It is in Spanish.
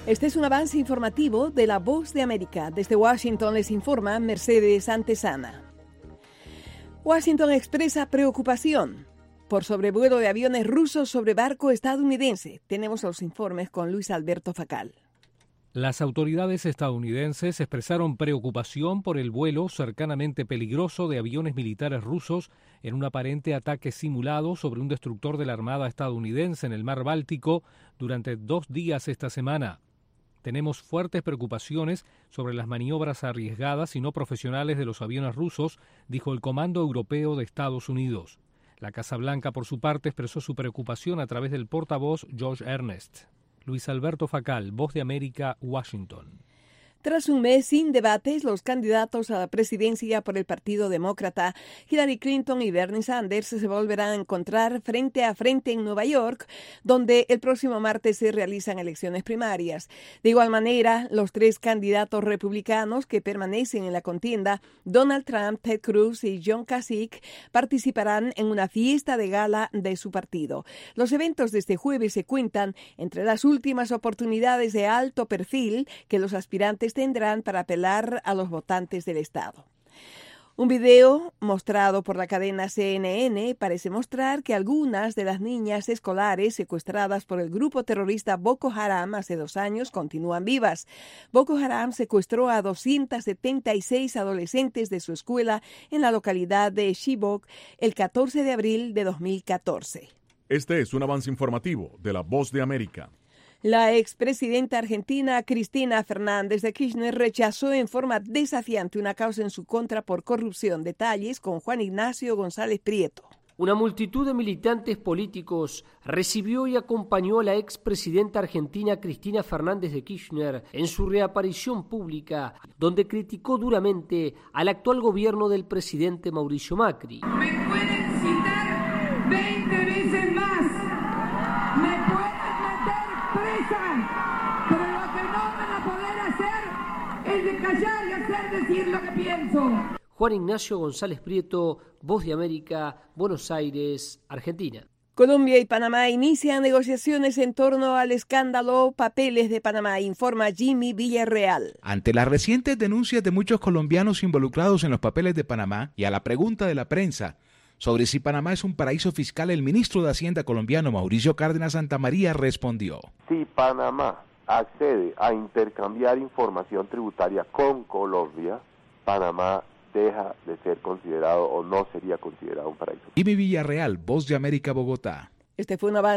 Este es un avance informativo de La Voz de América. Desde Washington les informa Mercedes Antesana. Washington expresa preocupación por sobrevuelo de aviones rusos sobre barco estadounidense. Tenemos los informes con Luis Alberto Facal. Las autoridades estadounidenses expresaron preocupación por el vuelo cercanamente peligroso de aviones militares rusos en un aparente ataque simulado sobre un destructor de la Armada estadounidense en el Mar Báltico durante 2 días esta semana. Tenemos fuertes preocupaciones sobre las maniobras arriesgadas y no profesionales de los aviones rusos, dijo el Comando Europeo de Estados Unidos. La Casa Blanca, por su parte, expresó su preocupación a través del portavoz Josh Earnest. Luis Alberto Facal, Voz de América, Washington. Tras un mes sin debates, los candidatos a la presidencia por el Partido Demócrata, Hillary Clinton y Bernie Sanders, se volverán a encontrar frente a frente en Nueva York, donde el próximo martes se realizan elecciones primarias. De igual manera, los 3 candidatos republicanos que permanecen en la contienda, Donald Trump, Ted Cruz y John Kasich, participarán en una fiesta de gala de su partido. Los eventos de este jueves se cuentan entre las últimas oportunidades de alto perfil que los aspirantes tendrán para apelar a los votantes del estado. Un video mostrado por la cadena CNN parece mostrar que algunas de las niñas escolares secuestradas por el grupo terrorista Boko Haram hace 2 años continúan vivas. Boko Haram secuestró a 276 adolescentes de su escuela en la localidad de Chibok el 14 de abril de 2014. Este es un avance informativo de La Voz de América. La expresidenta argentina Cristina Fernández de Kirchner rechazó en forma desafiante una causa en su contra por corrupción. Detalles con Juan Ignacio González Prieto. Una multitud de militantes políticos recibió y acompañó a la expresidenta argentina Cristina Fernández de Kirchner en su reaparición pública, donde criticó duramente al actual gobierno del presidente Mauricio Macri. Me pueden citar 20 veces más, me pueden presa, pero lo que no van a poder hacer es de callar y hacer decir lo que pienso. Juan Ignacio González Prieto, Voz de América, Buenos Aires, Argentina. Colombia y Panamá inician negociaciones en torno al escándalo Papeles de Panamá, informa Jimmy Villarreal. Ante las recientes denuncias de muchos colombianos involucrados en los papeles de Panamá y a la pregunta de la prensa sobre si Panamá es un paraíso fiscal, el ministro de Hacienda colombiano Mauricio Cárdenas Santamaría respondió: si Panamá accede a intercambiar información tributaria con Colombia, Panamá deja de ser considerado o no sería considerado un paraíso. Jimmy Villarreal, Voz de América, Bogotá. Este fue un avance